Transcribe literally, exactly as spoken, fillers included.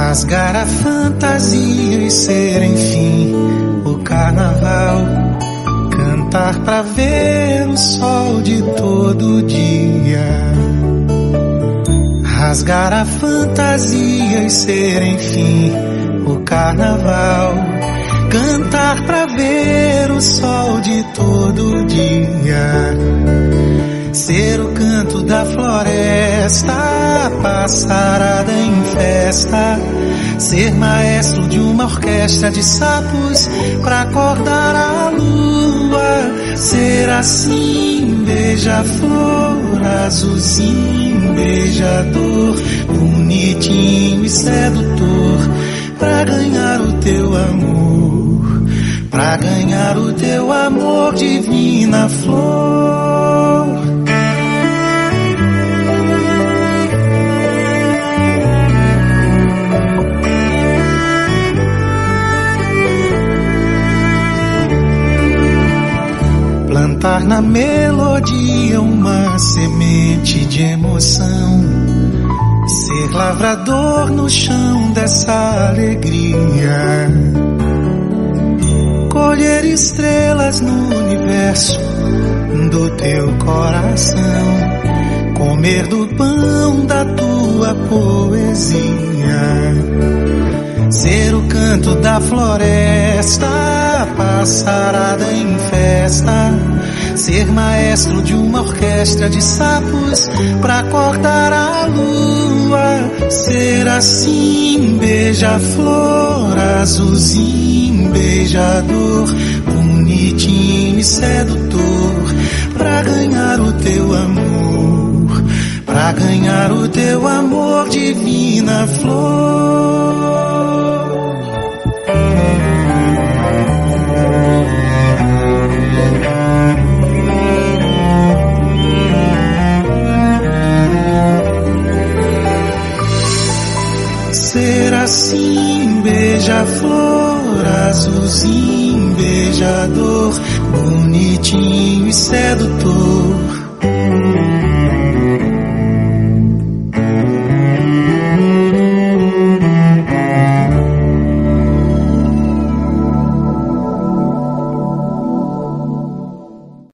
Rasgar a fantasia e ser enfim o carnaval. Cantar pra ver o sol de todo dia. Rasgar a fantasia e ser enfim o carnaval. Cantar pra ver o sol de todo dia. Ser o canto da floresta, passarada em festa. Ser maestro de uma orquestra de sapos pra acordar a lua. Ser assim, beija-flor, azulzinho, beijador, bonitinho e sedutor, pra ganhar o teu amor, pra ganhar o teu amor, divina flor. Plantar na melodia uma semente de emoção. Ser lavrador no chão dessa alegria. Colher estrelas no universo do teu coração. Comer do pão da tua poesia. Ser o canto da floresta, passarada em festa. Ser maestro de uma orquestra de sapos pra acordar a lua. Ser assim, beija-flor, azulzinho, beijador, bonitinho e sedutor, pra ganhar o teu amor, pra ganhar o teu amor, divina flor. Ser assim, beija-flor, azulzinho, beijador, bonitinho e sedutor.